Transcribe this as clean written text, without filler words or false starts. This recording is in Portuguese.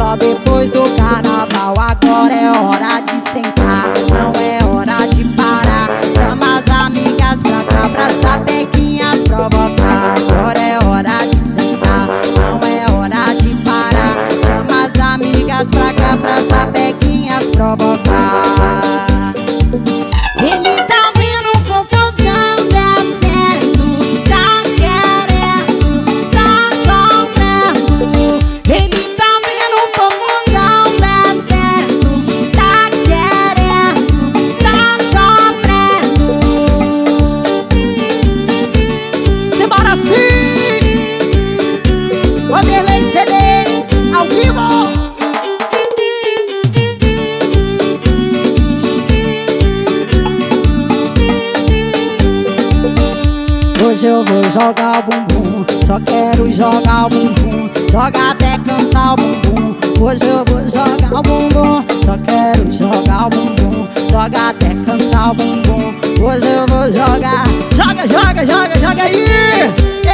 só depois do carnaval. Agora é hora de sentar, não é hora de parar. Chama as amigas pra cá, pra sapequinhas provocar. Agora é hora de sentar, não é hora de parar. Chama as amigas pra cá, pra sapequinhas provocar. Ele tá vendo confusão descendo, tá querendo, tá sofrendo. Ele tá vendo confusão descendo, tá querendo, tá sofrendo. Simbora sim! Vanderlei CD, ao vivo! Hoje eu vou jogar o bumbum, só quero jogar o bumbum. Joga até cansar o bumbum. Hoje eu vou jogar o bumbum, só quero jogar o bumbum. Joga até cansar o bumbum. Hoje eu vou jogar. Joga, joga, joga, joga aí!